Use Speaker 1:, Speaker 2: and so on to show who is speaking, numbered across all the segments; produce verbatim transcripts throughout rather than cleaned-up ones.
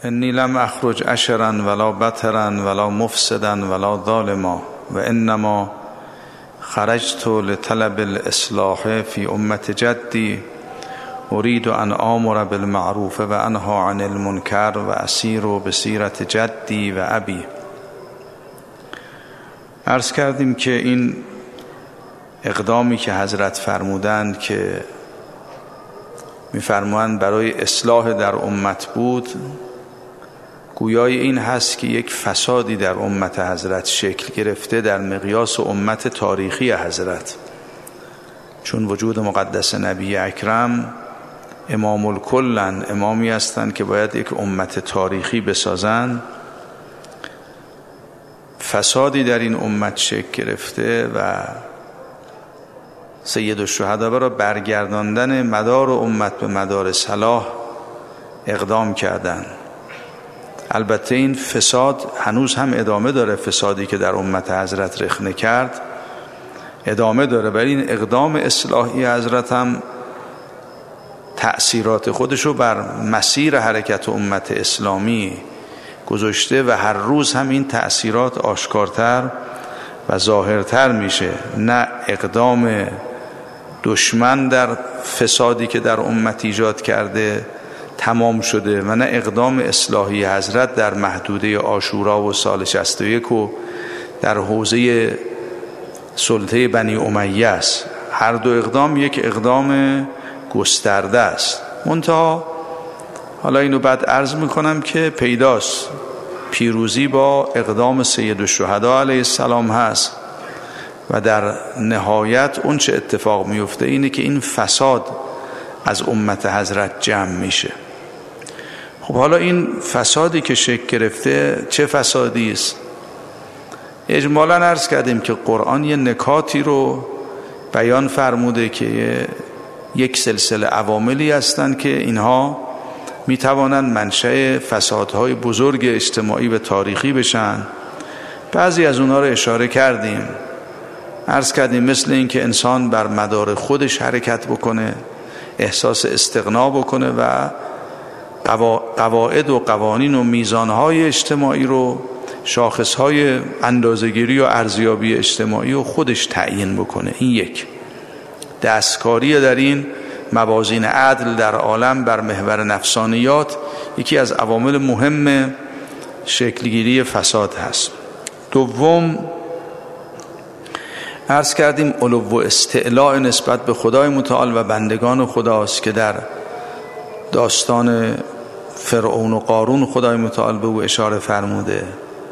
Speaker 1: انی لم اخرج اشرا ولا بطرا ولا مفسدا ولا ظالما و انما خرجت لطلب الاصلاح فی امت جدی اريد ان آمر بالمعروف و انهی عن المنکر و اسیر بسیرت جدی و ابی. عرض کردیم که این اقدامی که حضرت فرمودند که می‌فرمایند برای اصلاح در امت بود، گویای این هست که یک فسادی در امت حضرت شکل گرفته در مقیاس امت تاریخی حضرت، چون وجود مقدس نبی اکرم امام الکلن، امامی هستند که باید یک امت تاریخی بسازند. فسادی در این امت شکل گرفته و سید الشهدا را برگرداندن مدار امت به مدار صلاح اقدام کردند. البته این فساد هنوز هم ادامه داره، فسادی که در امت حضرت رخنه کرد ادامه داره، ولی این اقدام اصلاحی حضرت هم تأثیرات خودشو بر مسیر حرکت امت اسلامی گذاشته و هر روز هم این تأثیرات آشکارتر و ظاهرتر میشه. نه اقدام دشمن در فسادی که در امت ایجاد کرده تمام شده و نه اقدام اصلاحی حضرت در محدوده عاشورا و سال شصت و یک و در حوزه سلطه بنی امیه است. هر دو اقدام یک اقدام گسترده است. منتها حالا اینو بعد عرض میکنم که پیداست پیروزی با اقدام سید الشهدا علیه السلام هست و در نهایت اون چه اتفاق میفته اینه که این فساد از امت حضرت جمع میشه. خب حالا این فسادی که شکل گرفته چه فسادی است؟ اجمالاً عرض کردیم که قرآن یه نکاتی رو بیان فرموده که یک سلسله عواملی هستند که اینها میتوانند منشأ فسادهای بزرگ اجتماعی و تاریخی بشن. بعضی از اونها رو اشاره کردیم، عرض کردیم مثل این که انسان بر مدار خودش حرکت بکنه، احساس استغنا بکنه و قواعد و قوانین و میزانهای اجتماعی رو، شاخصهای اندازه‌گیری و ارزیابی اجتماعی رو خودش تعیین بکنه. این یک دستکاری در این موازین عدل در عالم بر محور نفسانیات یکی از عوامل مهم شکلگیری فساد هست. دوم عرض کردیم علو و استعلاء نسبت به خدای متعال و بندگان خداست که در داستان فرعون و قارون خدای متعال به او اشاره فرموده.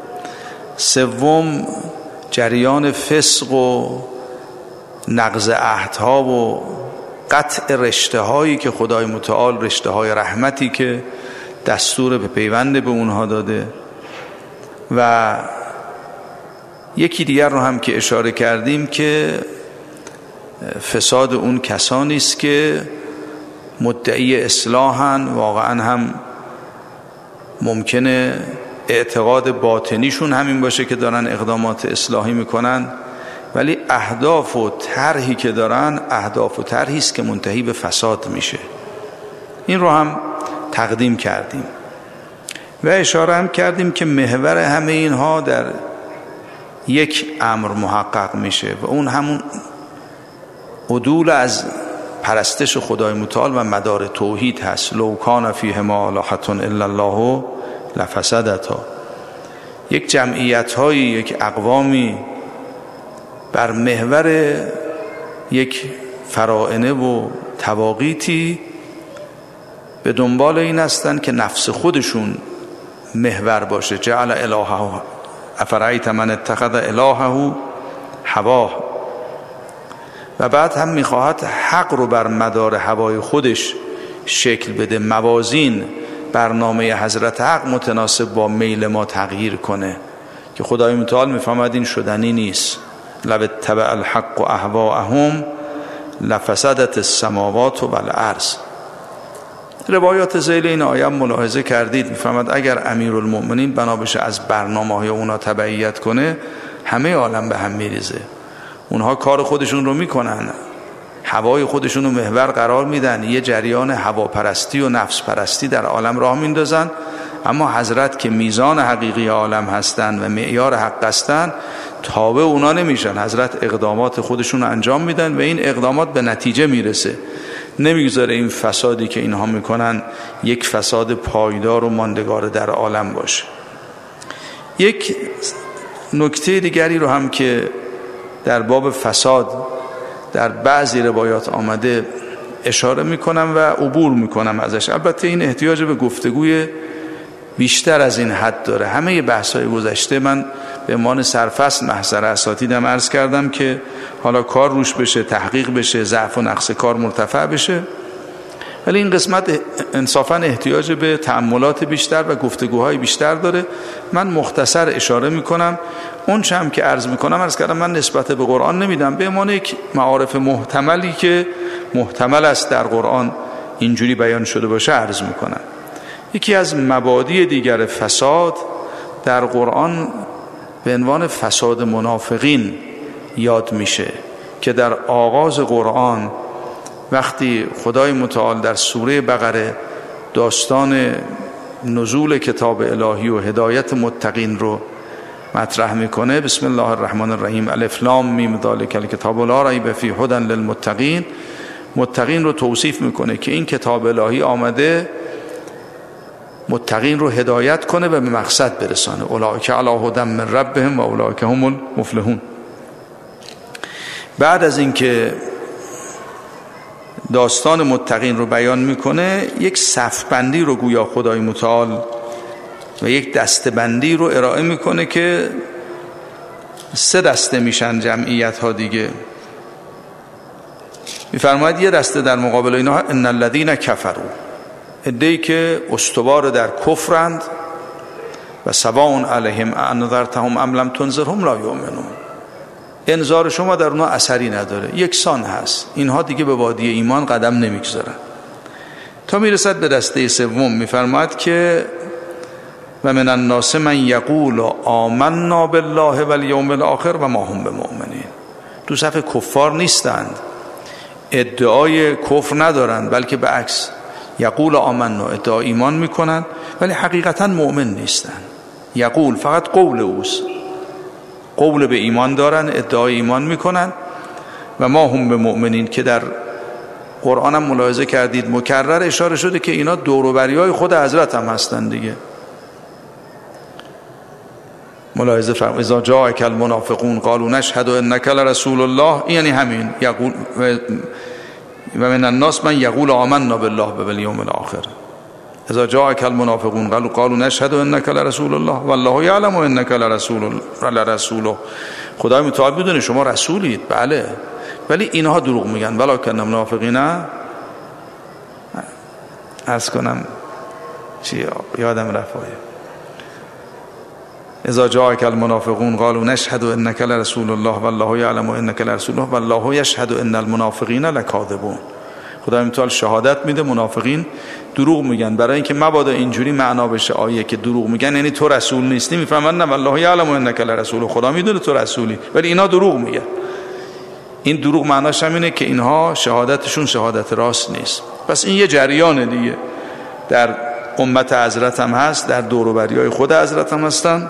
Speaker 1: سوم جریان فسق و نقض عهدها و قطع رشته هایی که خدای متعال، رشته های رحمتی که دستور به پیوند به اونها داده. و یکی دیگر رو هم که اشاره کردیم که فساد اون کسانی است که مدعی اصلاحن، واقعا هم ممکنه اعتقاد باطنیشون همین باشه که دارن اقدامات اصلاحی میکنن، ولی اهداف و طرحی که دارن اهداف و طرحی است که منتهی به فساد میشه. این رو هم تقدیم کردیم و اشاره هم کردیم که محور همه اینها در یک امر محقق میشه و اون همون عدول از پرستش خدای متعال و مدار توحید هست. لو کان فیهما آلهة الا الله لفسدتا. یک جمعیت های، یک اقوامی بر محور یک فرائنه و تواقیتی به دنبال این هستند که نفس خودشون محور باشه. جعل الهه افرایت من اتخذ الهه هواه. و بعد هم میخواهد حق رو بر مدار هوای خودش شکل بده، موازین برنامه حضرت حق متناسب با میل ما تغییر کنه که خدای متعال میفهمد این شدنی نیست. لو اتبع الحق اهواءهم لفسدت السماوات والارض. روایات ذیل این آیه ملاحظه کردید، میفهمد اگر امیرالمؤمنین بنا بشه از برنامه های اونا تبعیت کنه همه عالم به هم میریزه. اونها کار خودشون رو میکنن، هوای خودشون رو محور قرار میدن، یه جریان هواپرستی و نفس پرستی در عالم راه میندازن. اما حضرت که میزان حقیقی عالم هستند و معیار حق هستند تابع اونا نمیشن. حضرت اقدامات خودشون انجام میدن و این اقدامات به نتیجه میرسه، نمیگذاره این فسادی که اینها میکنن یک فساد پایدار و ماندگار در عالم باشه. یک نکته دیگری رو هم که در باب فساد در بعضی روایات آمده اشاره میکنم و عبور میکنم ازش. البته این احتیاج به گفتگوی بیشتر از این حد داره. همه بحث‌های گذشته من به عنوان سرفصل محضر اساتیدم عرض کردم که حالا کار روش بشه، تحقیق بشه، ضعف و نقص کار مرتفع بشه، ولی این قسمت انصافا احتیاج به تأملات بیشتر و گفتگوهای بیشتر داره. من مختصر اشاره میکنم. اون چم که عرض میکنم عرض کردم من نسبت به قرآن نمیدم، به عنوان یک معارف محتملی که محتمل است در قرآن اینجوری بیان شده باشه عرض میکنم. یکی از مبادی دیگر فساد در قرآن به عنوان فساد منافقین یاد میشه که در آغاز قرآن وقتی خدای متعال در سوره بقره داستان نزول کتاب الهی و هدایت متقین رو مطرح میکنه، بسم الله الرحمن الرحیم، الف لام میم ذالک الکتاب لا ریب فیه هدی للمتقین، متقین رو توصیف میکنه که این کتاب الهی آمده متقین رو هدایت کنه و به مقصد برسانه. اولئک علی هدی من ربهم و اولئک هم المفلحون. بعد از اینکه داستان متقین رو بیان میکنه یک صفبندی رو گویا خدای متعال و یک دستبندی رو ارائه میکنه که سه دسته میشن جمعیت ها دیگه. میفرماید یه دسته در مقابل اینها ان الذین کفروا، عده‌ای که استوار در کفرند و سواء علیهم انذرتهم ام لم تنذرهم لا یؤمنون، انذار شما در اونها اثری نداره، یکسان هست، اینها دیگه به وادی ایمان قدم نمیگذارن. تا میرسد به دسته سوم میفرماید که و من الناس من یقول آمنا بالله والیوم الاخر و ما هم بمؤمنین. تو صف کفار نیستند، ادعای کفر ندارند، بلکه به عکس یقول آمنا، ادعا ایمان میکنند ولی حقیقتا مؤمن نیستند. یقول فقط قول اوست، قول به ایمان دارن، ادعای ایمان میکنن و ما هم به مؤمنین، که در قرآن هم ملاحظه کردید مکرر اشاره شده که اینا دوروبری های خود حضرت هم هستن دیگه. ملاحظه فرمایید اذا جاءک المنافقون قالوا نشهد انک لرسول الله، یعنی همین یقول و من الناس من یقول آمنا بالله و بالیوم الاخر. اذا جاءک المنافقون قالوا قالوا نشهد انک لرسول الله والله یعلم انک لرسول لرسوله. خدای متعال میدونه شما رسولید، بله، ولی اینها دروغ میگن. ولکن المنافقین، عرض کنم چی یادم رفت، اذا جاءک المنافقون قالوا نشهد انک لرسول الله والله یعلم انک لرسوله والله یشهد ان المنافقین لکاذبون. خدای متعال شهادت میده منافقین دروغ میگن، برای اینکه مبادا اینجوری معنا بشه آیه که دروغ میگن یعنی تو رسول نیستی. میفهمن نه والله یعلم انک لرسول، خدا میدونه تو رسولی ولی اینا دروغ میگن. این دروغ معناش هم اینه که اینها شهادتشون شهادت راست نیست. پس این یه جریان دیگه در امت حضرت هم هست، در دور و بریای خود حضرت هم هستن.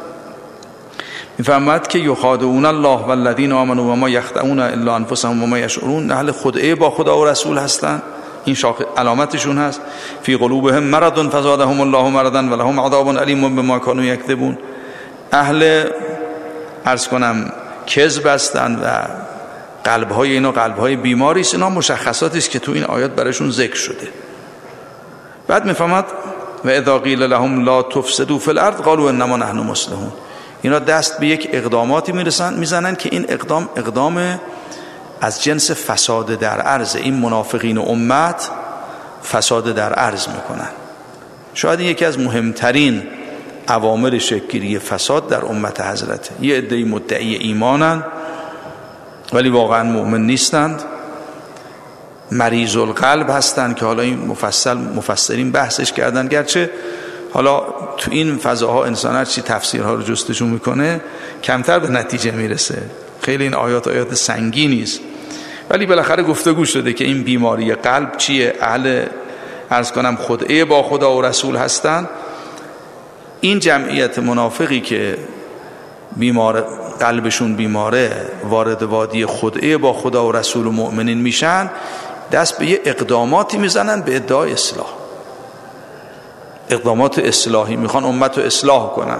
Speaker 1: میفهمد که یخادعون الله والذین آمنوا و ما یخدعون الا انفسهم و ما یشعرون، اهل خدعه با خدا و رسول هستن، این شاخ علامتشون هست. فی قلوبهم مرض فزادهم الله مرضا ولهم عذاب علیم بما كانوا یکذبون. اهل عرض کنم کذب هستن و قلب‌های اینا قلب‌های بیماری است. اینا مشخصاتی است که تو این آیات براشون ذکر شده. بعد میفهمد و اذا قیل لهم لا تفسدوا فی الارض قالوا انما نحن مصلحون. اینا دست به یک اقداماتی میرسن میزنن که این اقدام اقدام از جنس فساد در عرض. این منافقین امت فساد در عرض میکنن. شاید یکی از مهمترین عوامل شکل‌گیری فساد در امت حضرت. یه عده مدعی ایمانن ولی واقعا مؤمن نیستند، مریض القلب هستند که حالا این مفصل مفسرین بحثش کردن، گرچه حالا تو این فضاها انسان هر چی تفسیرها رو جستجو میکنه کمتر به نتیجه میرسه. خیلی این آیات آیات سنگینی است، ولی بالاخره گفتگو شده که این بیماری قلب چیه. اهل عرض کنم خدعه با خدا و رسول هستن این جمعیت منافقی که بیمار قلبشون بیماره وارد وادی خدعه با خدا و رسول و مؤمنین میشن، دست به یه اقداماتی میزنن به ادعای اصلاح، اقدامات اصلاحی، میخوان امت رو اصلاح کنن.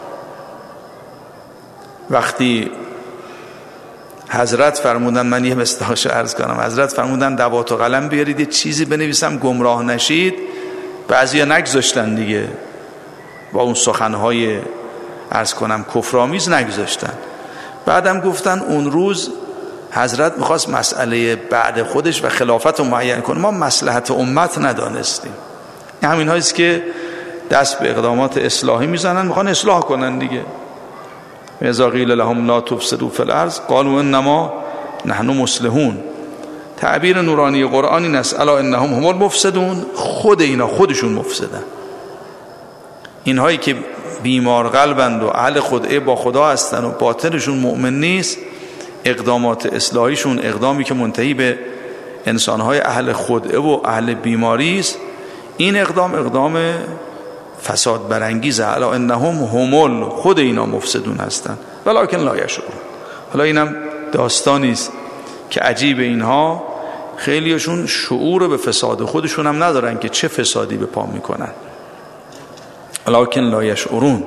Speaker 1: وقتی حضرت فرمودن، من یه مصداقش عرض کنم، حضرت فرمودن دوات و قلم بیارید یه چیزی بنویسم گمراه نشید، بعضیا نگذاشتن دیگه، با اون سخنهای عرض کنم کفرآمیز نگذاشتن. بعدم گفتن اون روز حضرت میخواست مسئله بعد خودش و خلافت رو معین کنه، ما مصلحت امت ندانستیم. همین هاییست که دست به اقدامات اصلاحی میزنن، میخوان اصلاح کنن دیگه. اذا قیل لهم لا تفسدوا فی الارض قالوا انما نحن مصلحون. تعبیر نورانی قرآن این است الا انهم هم المفسدون، خود اینا خودشون مفسدن. اینهایی که بیمار قلبند و اهل خدعه با خدا هستن و باطنشون مؤمن نیست، اقدامات اصلاحیشون اقدامی که منتهی به انسانهای اهل خدعه و اهل بیماری است، این اقدام اقدام فساد برانگیزه. الا انهم هم خود اینا مفسدون هستن ولکن لا یشعرون. حالا اینم داستانی است که عجیب، اینها خیلیشون شعور به فساد خودشون هم ندارن که چه فسادی به پا میکنن. ولکن لا یشعرون.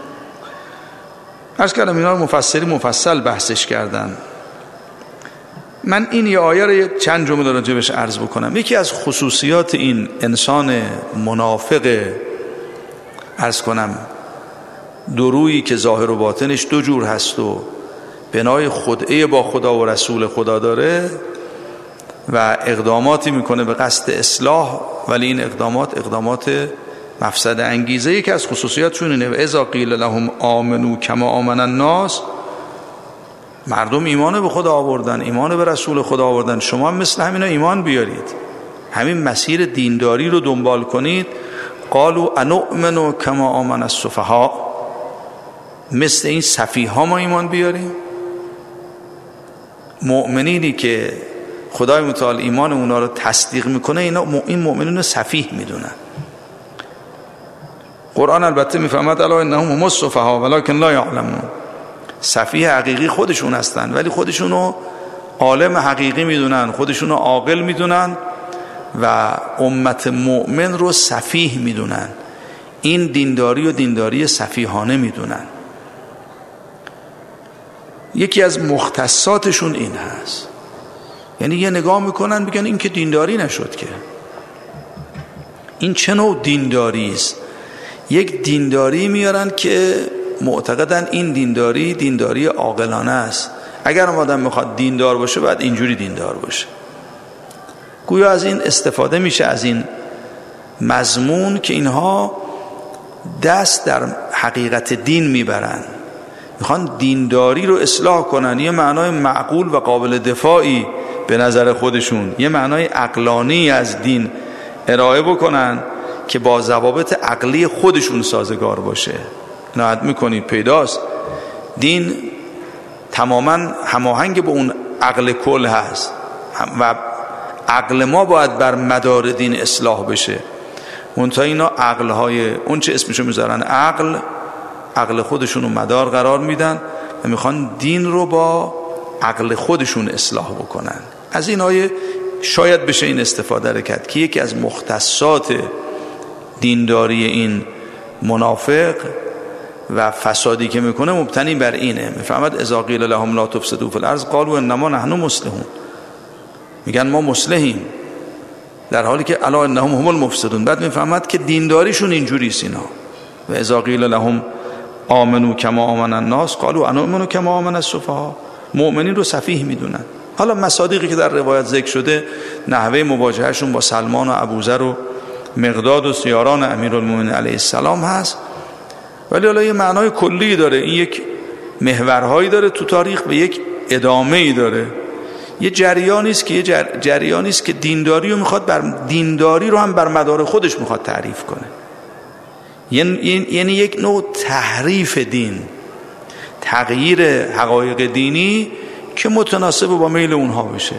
Speaker 1: عرض کردم اینا رو مفسری مفصل بحثش کردن. من این یه آیه رو چند جمله راجعش عرض بکنم. یکی از خصوصیات این انسان منافق، عرض کنم درویی که ظاهر و باطنش دو جور هست و بنای خدعه با خدا و رسول خدا داره و اقداماتی میکنه به قصد اصلاح، ولی این اقدامات اقدامات مفسد انگیزه. یکی از خصوصیاتشون اینه اذا قیل لهم آمنو کما آمن الناس، مردم ایمان به خدا آوردن، ایمان به رسول خدا آوردن، شما مثل همینا ایمان بیارید، همین مسیر دینداری رو دنبال کنید. قالوا انؤمن کما آمن السفهاء، مثل این سفیها ما ایمان بیاریم. مؤمنینی که خدای متعال ایمان اونا رو تصدیق میکنه، اینا این مؤمنین رو سفیه میدونن. قرآن البته میفهمد الا انهم هم السفهاء ولکن لا یعلمون. سفیه حقیقی خودشون هستن ولی خودشونو عالم حقیقی میدونن، خودشونو عاقل میدونن و امت مؤمن رو سفیه میدونن. این دینداری و دینداری سفیهانه میدونن. یکی از مختصاتشون این هست، یعنی یه نگاه میکنن بگن این که دینداری نشد، که این چه نوع دینداری است. یک دینداری میارن که معتقدن این دینداری دینداری عاقلانه است. اگر آدم میخواد دیندار باشه باید اینجوری دیندار باشه. گویا از این استفاده میشه، از این مضمون که اینها دست در حقیقت دین میبرن، میخوان دینداری رو اصلاح کنن، یه معنای معقول و قابل دفاعی به نظر خودشون، یه معنای عقلانی از دین ارائه بکنن که با ضوابط عقلی خودشون سازگار باشه. نهایت میکنید پیداست دین تماما هماهنگ با اون عقل کل هست و عقل ما باید بر مدار دین اصلاح بشه. منتها اینا عقلهای اون چه اسمشو میذارن عقل، عقل خودشون رو مدار قرار میدن و میخوان دین رو با عقل خودشون اصلاح بکنن. از این آیه شاید بشه این استفاده رو کرد که یکی از مختصات دینداری این منافق و فسادی که میکنه مبتنی بر اینه. میفهمد اذا قیل لهم لا تفسدوا فی الارض قالوا انما نحن مصلحون، میگن ما مصلحیم، در حالی که الا انهم هم المفسدون. بعد میفهمد که دینداریشون اینجوری است اینا. و اذا قیل لهم آمنو کما آمن الناس قالوا انؤمن کما آمن السفهاء، مؤمنین رو سفیه میدونن. حالا مصادیقی که در روایت ذکر شده نحوه مواجههشون با سلمان و ابوذر و مقداد و سیاران امیرالمومنین علیه السلام هست، ولی حالا یه معنای کلی داره. این یک محورهایی داره تو تاریخ و یک ادامه‌ای داره. یه جریانی است که یه جر... جریانی است که دینداری رو میخواد بر دینداری رو هم بر مدار خودش میخواد تعریف کنه. یعنی یعنی یک نوع تحریف دین، تغییر حقایق دینی که متناسب با میل اونها بشه.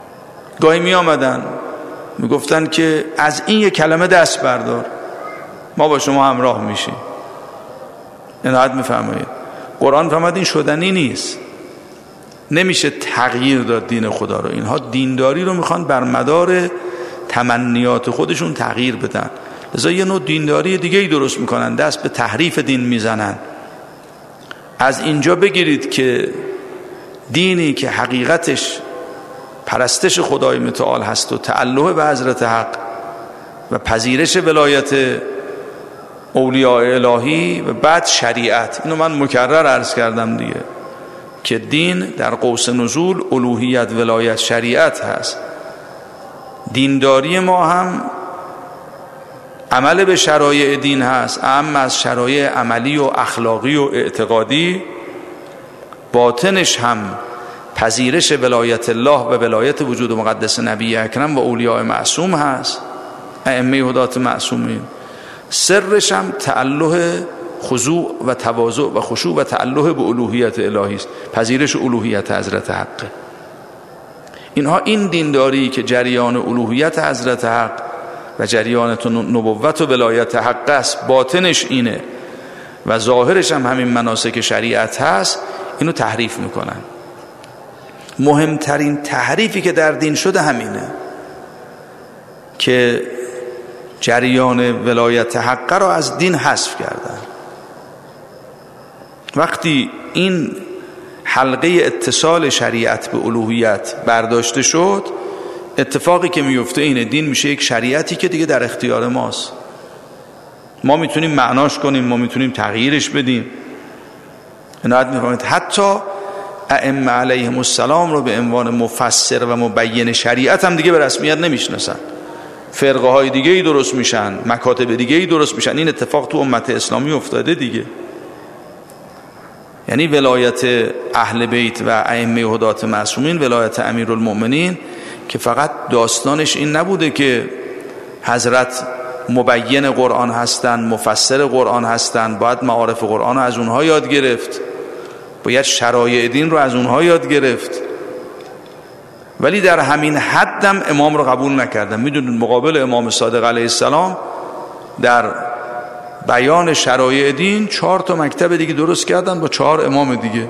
Speaker 1: گاهی می آمدن می گفتن که از این یک کلمه دست بردار، ما با شما همراه میشیم. عنایت میفرمایید. قرآن فرمود این شدنی نیست، نمیشه تغییر داد دین خدا رو. اینها دینداری رو میخوان بر مدار تمنیات خودشون تغییر بدن، لذا یه نوع دینداری دیگه ای درست میکنن، دست به تحریف دین میزنن. از اینجا بگیرید که دینی که حقیقتش پرستش خدای متعال هست و تعلق به حضرت حق و پذیرش ولایت اولیاء الهی و بعد شریعت، اینو من مکرر عرض کردم دیگه که دین در قوس نزول الوهیت ولایت شریعت هست. دینداری ما هم عمل به شرایع دین هست، اهم از شرایع عملی و اخلاقی و اعتقادی. باطنش هم پذیرش ولایت الله و ولایت وجود مقدس نبی اکرم و اولیاء معصوم هست، ائمه هدات معصومین. سرش هم تعلق خضوع و تواضع و خشوع و تعلق به الوهیت الهی است، پذیرش الوهیت حضرت حق. اینها این دینداری که جریان الوهیت حضرت حق و جریان نبوت و ولایت حق است، باطنش اینه و ظاهرش هم همین مناسک شریعت هست، اینو تحریف میکنن. مهمترین تحریفی که در دین شده همینه که جریان ولایت حق را از دین حذف کردن. وقتی این حلقه اتصال شریعت به الوهیت برداشته شد، اتفاقی که میفته اینه دین میشه یک شریعتی که دیگه در اختیار ماست. ما میتونیم معناش کنیم، ما میتونیم تغییرش بدیم. عنایت میفرمایید حتی ائمه علیهم السلام رو به عنوان مفسر و مبین شریعت هم دیگه به رسمیت نمیشناسن. فرقه های دیگه ای درست میشن، مکاتب دیگه ای درست میشن. این اتفاق تو امت اسلامی افتاده دیگه. یعنی ولایت اهل بیت و ائمه هدات معصومین، ولایت امیرالمؤمنین، که فقط داستانش این نبوده که حضرت مبین قرآن هستن، مفسر قرآن هستن، باید معارف قرآن رو از اونها یاد گرفت، باید شرایع دین رو از اونها یاد گرفت، ولی در همین حدم امام رو قبول نکردن. میدونید مقابل امام صادق علیه السلام در بیان شرایع دین چهار تا مکتب دیگه درست کردن با چهار امام دیگه.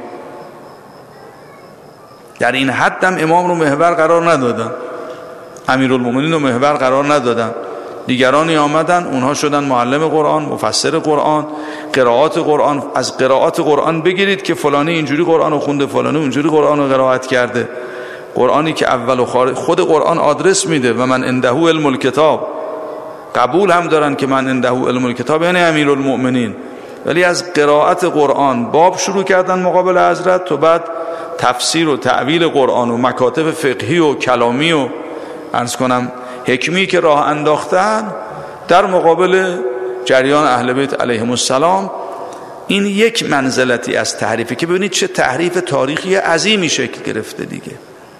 Speaker 1: در این حدم امام رو محور قرار ندادن، امیرالمومنین رو محور قرار ندادن. دیگرانی آمدن، اونها شدن معلم قرآن، مفسر قرآن، قرائات قرآن. از قرائات قرآن بگیرید که فلانی اینجوری قرآن رو خونده، فلانی اونجوری قرآن رو قرائت کرده. قرآنی که اول و خارج خود قرآن آدرس میده و من عنده علم الکتاب، قبول هم دارن که من عنده علم الکتاب یعنی امیرالمؤمنین، ولی از قرائت قرآن باب شروع کردن مقابل حضرت، تو بعد تفسیر و تعویل قرآن و مکاتب فقهی و کلامی و عرض کنم حکمی که راه انداختن در مقابل جریان اهل بیت علیهم السلام. این یک منزلتی از تحریفی که ببینید چه تحریف تاریخی عظیمی شکل گرفته دیگه،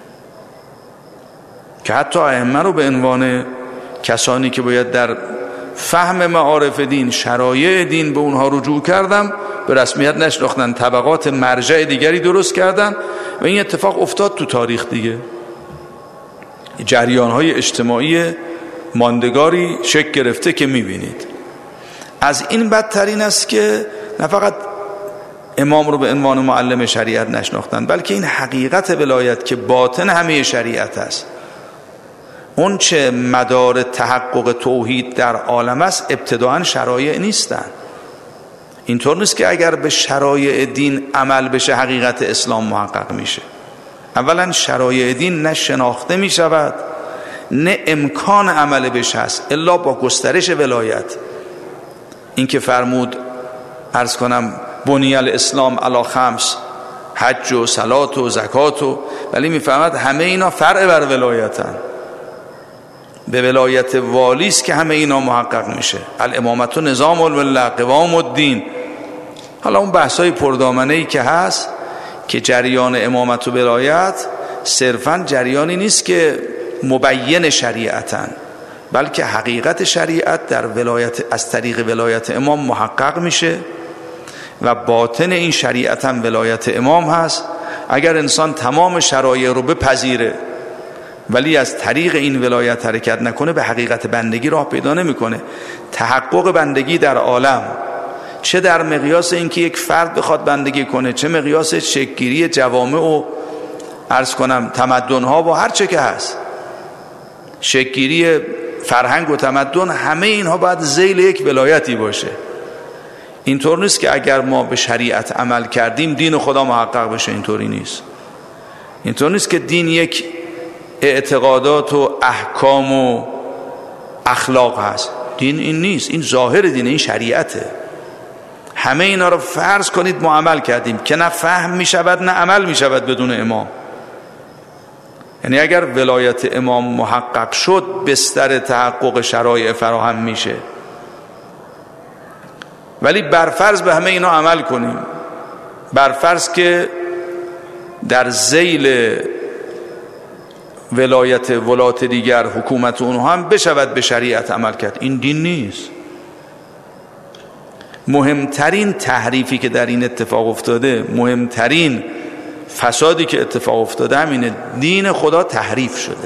Speaker 1: که حتی ائمه رو به عنوان کسانی که باید در فهم معارف دین، شرایع دین به اونها رجوع کردم، به رسمیت نشناختن، طبقات مرجع دیگری درست کردن و این اتفاق افتاد تو تاریخ دیگه. جریان‌های اجتماعی ماندگاری شکل گرفته که می‌بینید. از این بدترین است که نه فقط امام رو به عنوان معلم شریعت نشناختن، بلکه این حقیقت ولایت که باطن همه شریعت است، اون چه مدار تحقق توحید در عالم است، ابتداعاً شرایع نیستن. اینطور نیست که اگر به شرایع دین عمل بشه حقیقت اسلام محقق میشه. اولا شرایع دین نه شناخته میشود نه امکان عمل بشه هست الا با گسترش ولایت. این که فرمود عرض کنم بنی الاسلام علی خمس، حج و صلات و زکات و، ولی میفهمد همه اینا فرع بر ولایتن. به ولایت والی است که همه اینا محقق میشه. الامامت و نظام الملت قوام الدین. حالا اون بحثای پردامنه‌ای که هست که جریان امامت و ولایت صرفاً جریانی نیست که مبین شریعتن، بلکه حقیقت شریعت در ولایت از طریق ولایت امام محقق میشه و باطن این شریعت هم ولایت امام هست. اگر انسان تمام شرایع رو بپذیره ولی از طریق این ولایت حرکت نکنه به حقیقت بندگی راه پیدا نمیکنه. تحقق بندگی در عالم، چه در مقیاس اینکه یک فرد بخواد بندگی کنه، چه مقیاس شکل‌گیری جوامع و عرض کنم تمدن‌ها و هر چه که هست، شکل‌گیری فرهنگ و تمدن، همه اینها باید ذیل یک ولایتی باشه. اینطور نیست که اگر ما به شریعت عمل کردیم دین خدا محقق بشه، اینطوری نیست. اینطور نیست که دین یک اعتقادات و احکام و اخلاق هست. دین این نیست، این ظاهر دینه، این شریعته. همه اینا رو فرض کنید ما عمل کردیم که نه فهم می شود نه عمل می شود بدون امام. یعنی اگر ولایت امام محقق شد بستر تحقق شرایع فراهم میشه. ولی برفرض به همه اینا عمل کنیم، برفرض که در ذیل ولایت ولایت دیگر حکومت اونها هم بشود به شریعت عمل کرد، این دین نیست. مهمترین تحریفی که در این اتفاق افتاده، مهمترین فسادی که اتفاق افتاده همینه، دین خدا تحریف شده.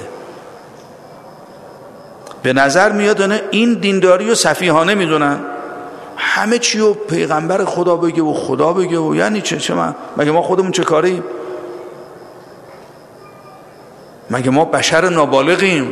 Speaker 1: به نظر میاد این دینداری و سفیهانه میدونن، همه چی و پیغمبر خدا بگه و خدا بگه و یعنی چه چه من مگه ما خودمون چه کاریم؟ مگه ما بشر نابالغیم؟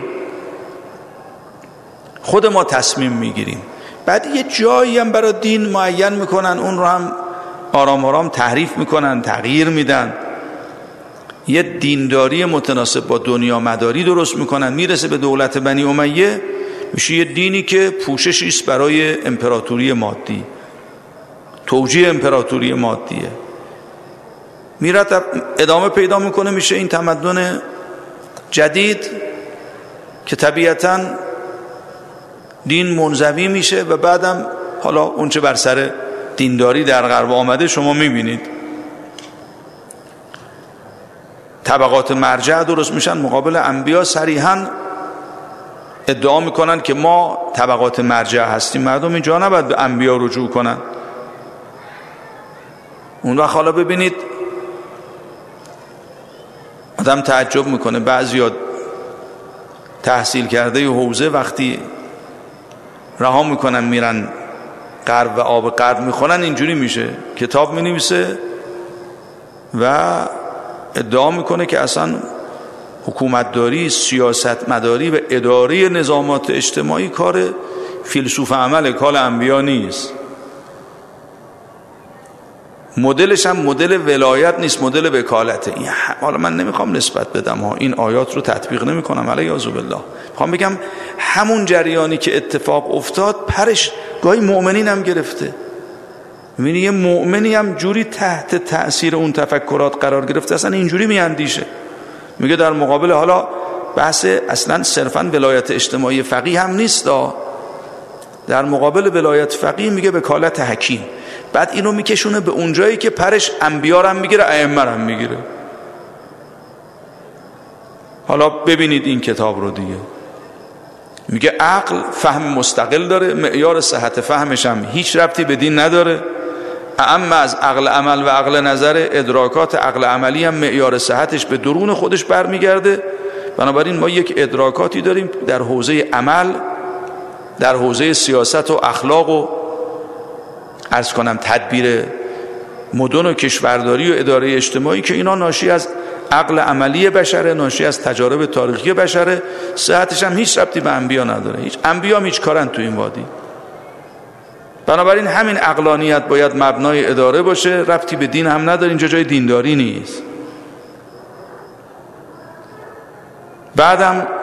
Speaker 1: خود ما تصمیم میگیریم، بعد یه جایی هم برای دین معین میکنن، اون رو هم آرام آرام تحریف میکنن، تغییر میدن، یه دینداری متناسب با دنیا مداری درست میکنن، میرسه به دولت بنی امیه، میشه یه دینی که پوششی است برای امپراتوری مادی، توجیه امپراتوری مادیه، میره ادامه پیدا میکنه، میشه این تمدن جدید که طبیعتاً دین منزوی میشه و بعدم حالا اونچه بر سر دینداری در غرب آمده شما میبینید. طبقات مرجع درست میشن مقابل انبیا، صریحاً ادعا میکنن که ما طبقات مرجع هستیم، مردم اینجا نباید به انبیا رجوع کنن. اون وقت حالا ببینید آدم تعجب میکنه، بعضیا تحصیل کرده حوزه وقتی رها میکنن میرن غرب و آب غرب میخونن، اینجوری میشه کتاب مینویسه و ادعا میکنه که اصلا حکومتداری، سیاست مداری و اداره نظامات اجتماعی کار فیلسوف عمل، کار انبیا نیست. مدلش هم مدل ولایت نیست، مدل وکالته. این حالا من نمیخوام نسبت بدم ها، این آیات رو تطبیق نمیکنم علیه بالله، میخوام بگم همون جریانی که اتفاق افتاد پرش گاهی مؤمنین هم گرفته. میبینی یه مؤمنی هم جوری تحت تأثیر اون تفکرات قرار گرفته، اصلا اینجوری میاندیشه، میگه در مقابل حالا بحث اصلا صرفا ولایت اجتماعی فقیه هم نیست، در مقابل ولایت فقیه میگه وکالت حکیم. بعد اینو میکشونه به اونجایی که پرش انبیا هم میگیره، ائمه هم میگیره. حالا ببینید این کتاب رو دیگه، میگه عقل فهم مستقل داره، معیار صحت فهمش هم هیچ ربطی به دین نداره. اما از عقل عمل و عقل نظر، ادراکات عقل عملی هم معیار صحتش به درون خودش برمیگرده. بنابراین ما یک ادراکاتی داریم در حوزه عمل، در حوزه سیاست و اخلاق و عرض کنم تدبیر مدن و کشورداری و اداره اجتماعی که اینا ناشی از عقل عملی بشره، ناشی از تجارب تاریخی بشره، صحتش هم هیچ ربطی به انبیا نداره. هیچ انبیا هم هیچ کارن تو این وادی. بنابراین همین عقلانیت باید مبنای اداره باشه، ربطی به دین هم نداره، اینجا جای دینداری نیست. بعدم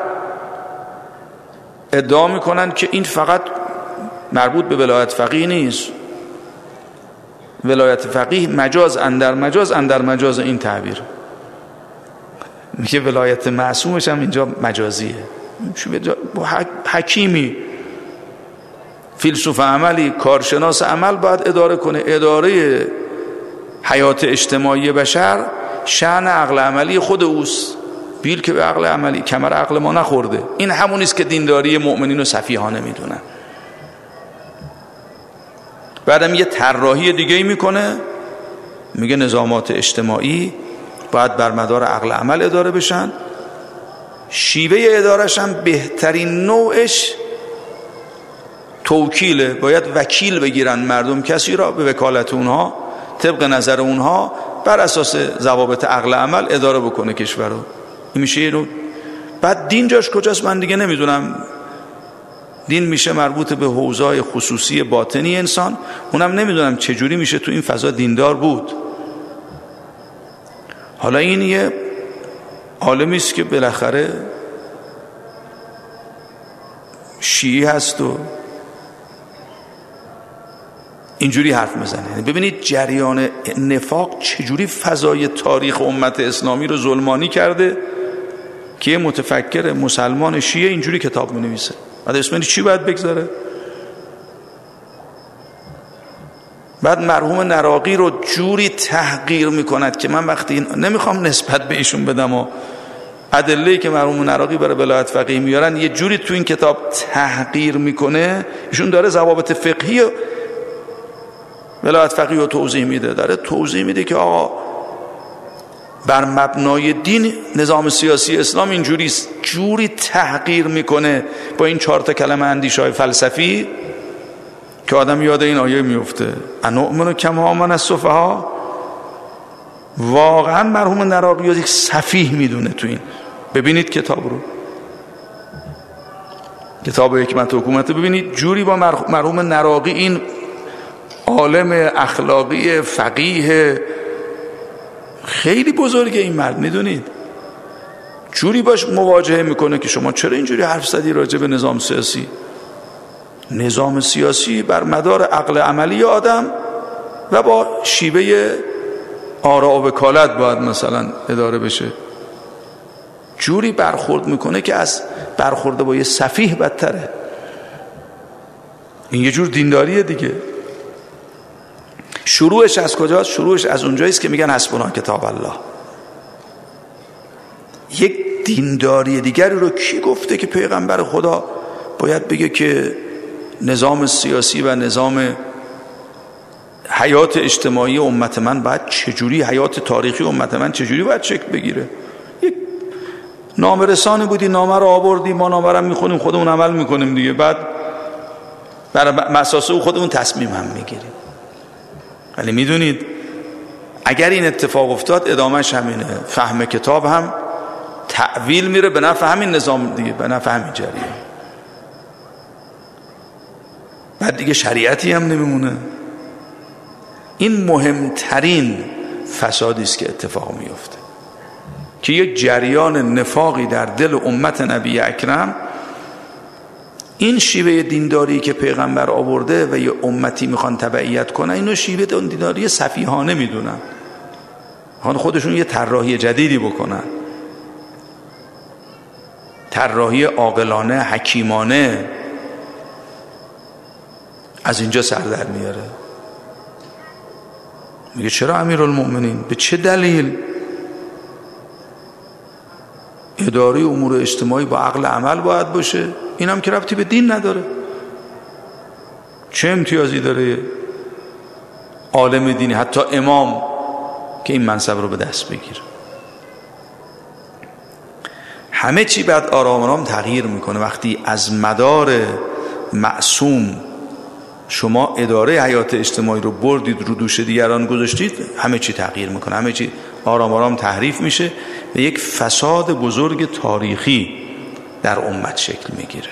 Speaker 1: ادعا میکنن که این فقط مربوط به ولایت فقیه نیست، ولایت فقیه مجاز اندر مجاز اندر مجاز این تعبیر. میگه ولایت معصومش هم اینجا مجازیه. حکیمی، فیلسوف عملی، کارشناس عمل باید اداره کنه. اداره حیات اجتماعی بشر شأن عقل عملی خود اوست، بیل که به عقل عملی کمر عقل ما نخورده. این همونیست که دینداری مؤمنین و سفیهانه میدونن. بعدم یه طراحی دیگه میکنه، میگه نظامات اجتماعی باید بر مدار عقل عمل اداره بشن، شیوه ادارش هم بهترین نوعش توکیله، باید وکیل بگیرن مردم، کسی را به وکالت اونها طبق نظر اونها بر اساس ضوابط عقل عمل اداره بکنه کشور رو. این میشه اینو. بعد دین جاش کجاست من دیگه نمیدونم. دین میشه مربوط به حوزه‌های خصوصی باطنی انسان، اونم نمیدونم چجوری میشه تو این فضا دیندار بود. حالا این یه عالمی است که بالاخره شیعی هست و اینجوری حرف میزنه. ببینید جریان نفاق چجوری فضای تاریخ امت اسلامی رو ظلمانی کرده که یه متفکر مسلمان شیعه اینجوری کتاب می‌نویسه. بعد اسم چی باید بگذاره؟ بعد مرحوم نراقی رو جوری تحقیر میکند که من وقتی نمیخوام نسبت به ایشون بدم و ادله‌ای که مرحوم نراقی برای ولایت فقیه میارن یه جوری تو این کتاب تحقیر میکنه. ایشون داره ضوابط فقهی ولایت فقیه رو توضیح میده، داره توضیح میده که آقا بر مبنای دین نظام سیاسی اسلام اینجوری است. جوری تحقیر میکنه با این چهار تا کلمه اندیشه‌های فلسفی که آدم یاد این آیه میفته انؤمن کما آمن السفها. واقعا مرحوم نراقی یک سفیه میدونه تو این. ببینید کتاب رو، کتاب حکمت حکومت، ببینید جوری با مرحوم نراقی، این عالم اخلاقی فقیه خیلی بزرگه این مرد، میدونید جوری باش مواجهه میکنه که شما چرا اینجوری حرف زدی راجع به نظام سیاسی. نظام سیاسی بر مدار عقل عملی آدم و با شیوه آراء و وکالت باید مثلا اداره بشه. جوری برخورد میکنه که از برخورد با یه سفیه بدتره. این یه جور دینداریه دیگه. شروعش از کجاست؟ شروعش از اونجاییست که میگن حسبنا کتاب الله. یک دینداری دیگری رو کی گفته که پیغمبر خدا باید بگه که نظام سیاسی و نظام حیات اجتماعی امت من باید چجوری، حیات تاریخی امت من چجوری باید شکل بگیره؟ یک نامه رسانه بودی، نامه رو آوردی، ما نامه رو میخونیم خودمون عمل میکنیم دیگه، بعد بر اساس او خودمون تصمیم هم میگیریم. ولی میدونید اگر این اتفاق افتاد ادامهش همینه، فهم کتاب هم تعویل میره به نفع همین نظام دیگه، به نفع همین جریان. بعد دیگه شریعتی هم نمیمونه. این مهمترین فسادی است که اتفاق میفته که یک جریان نفاقی در دل امت نبی اکرم، این شیوه دینداری که پیغمبر آورده و یه امتی میخوان تبعیت کنن، اینو شیوه دینداری سفیهانه میدونن، میخوان خودشون یه طراحی جدیدی بکنن، طراحی عاقلانه حکیمانه. از اینجا سر در میاره. میگه چرا امیرالمؤمنین؟ به چه دلیل اداره امور اجتماعی با عقل عمل باید باشه؟ این هم که ربطی به دین نداره. چه امتیازی داره عالم دینی، حتی امام، که این منصب رو به دست بگیره؟ همه چی بعد آرام آرام تغییر میکنه. وقتی از مدار معصوم شما اداره حیات اجتماعی رو بردید رو دوش دیگران گذاشتید، همه چی تغییر میکنه، همه چی آرام آرام تحریف میشه و یک فساد بزرگ تاریخی در امت شکل میگیره.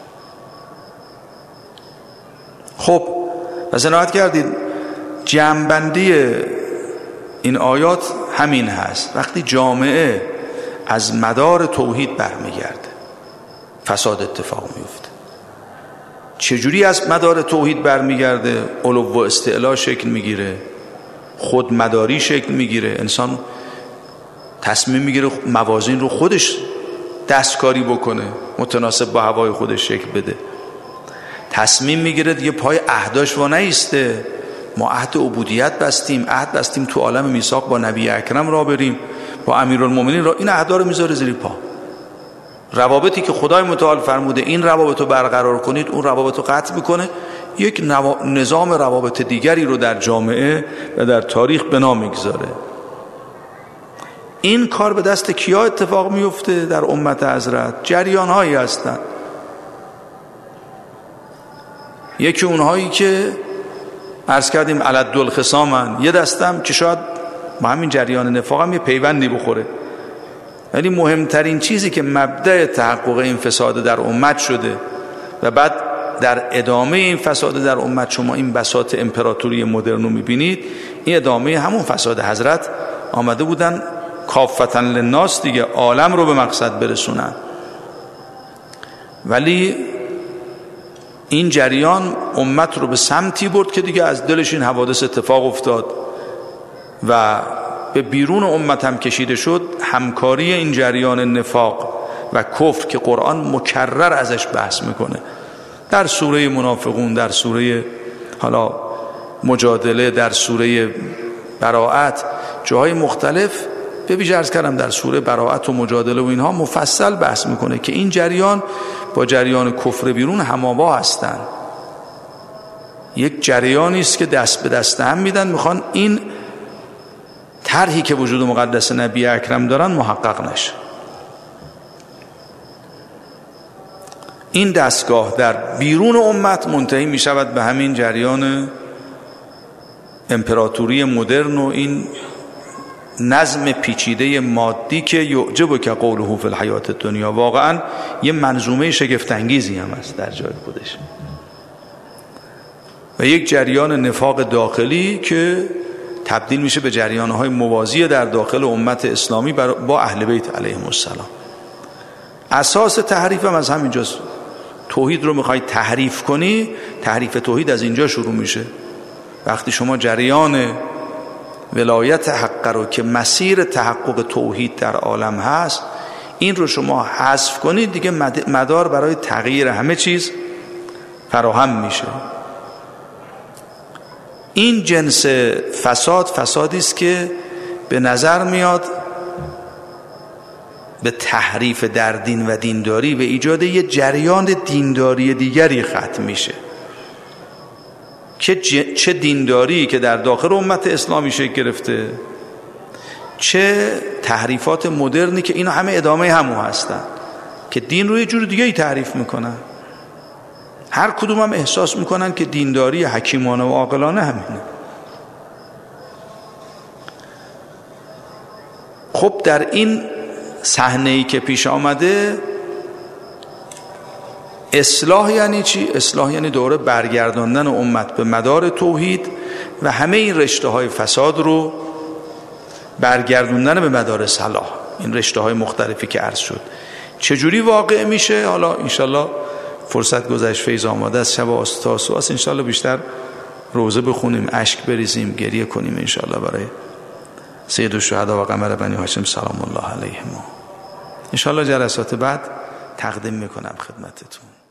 Speaker 1: خب پس نهایت کردید جمع‌بندی این آیات همین هست. وقتی جامعه از مدار توحید برمیگرده فساد اتفاق میفته. چجوری از مدار توحید برمیگرده؟ علو و استعلا شکل میگیره، خودمداری شکل میگیره، انسان تصمیم میگیره موازین رو خودش دستکاری بکنه، متناسب با هوای خودش شکل بده، تصمیم میگیره دیگه پای عهداش وا نیسته. ما عهد عبودیت بستیم، عهد بستیم تو عالم میثاق با نبی اکرم را بریم، با امیرالمومنین را، این عهدا رو میذاره زیر پا. روابطی که خدای متعال فرموده این روابط رو برقرار کنید، اون روابط رو قطع میکنه، یک نظام روابط دیگری رو در جامعه و در تاریخ بنا میگذاره. این کار به دست کیا اتفاق میفته در امت حضرت؟ جریان هایی هستن. یکی اونهایی که عرض کردیم علد الخصامن، یه دستم که شاید با همین جریان نفاق هم یه پیوندی بخوره. ولی مهمترین چیزی که مبدأ تحقق این فساد در امت شده و بعد در ادامه این فساد در امت شما این بساط امپراتوری مدرن رو میبینید، این ادامه همون فساد حضرت آمده بودن کافة للناس دیگه، عالم رو به مقصد برسونن. ولی این جریان امت رو به سمتی برد که دیگه از دلش این حوادث اتفاق افتاد و به بیرون امت هم کشیده شد. همکاری این جریان نفاق و کفر که قرآن مکرر ازش بحث میکنه در سوره منافقون، در سوره حالا مجادله، در سوره براءت، جاهای مختلف، به ویژه عرض کردم در سوره براءت و مجادله و اینها مفصل بحث میکنه که این جریان با جریان کفر بیرون هماوا هستن. یک جریانی است که دست به دست هم میدن، میخوان این طرحی که وجود مقدس نبی اکرم دارن محقق نشه. این دستگاه در بیرون امت منتهی میشود به همین جریان امپراتوری مدرن و این نظم پیچیده مادی که یعجب که قوله فی الحیات الدنیا. واقعا یه منظومه شگفت انگیزی هم است در جای خودش، و یک جریان نفاق داخلی که تبدیل میشه به جریانهای موازی در داخل امت اسلامی با اهل بیت علیهم السلام. اساس تحریف هم از همینجاست. توحید رو میخوای تحریف کنی، تحریف توحید از اینجا شروع میشه. وقتی شما جریان ولایت حق رو که مسیر تحقق توحید در عالم هست، این رو شما حذف کنید، دیگه مدار برای تغییر همه چیز فراهم میشه. این جنس فساد فسادی است که به نظر میاد به تحریف در دین و دینداری و ایجاد یه جریان دینداری دیگری ختم میشه، که چه دینداری که در داخل امت اسلامی شکل گرفته، چه تحریفات مدرنی که اینا همه ادامه همو هستن که دین رو یه جور دیگه ای تعریف میکنن. هر کدوم هم احساس میکنن که دینداری حکیمانه و عاقلانه همینه. خب در این صحنه‌ای که پیش آمده، اصلاح یعنی چی؟ اصلاح یعنی دوره برگرداندن امت به مدار توحید و همه این رشته های فساد رو برگردوندن به مدار صلاح. این رشته های مختلفی که عرض شد چجوری واقع میشه؟ حالا انشالله فرصت گذشت، فیض آماده است، شب آستاسو است، انشالله بیشتر روزه بخونیم، اشک بریزیم، گریه کنیم انشالله برای سید الشهدا و قمر بنی هاشم سلام الله علیهم. انشالله جلسات بعد تقدیم میکنم خدمتتون.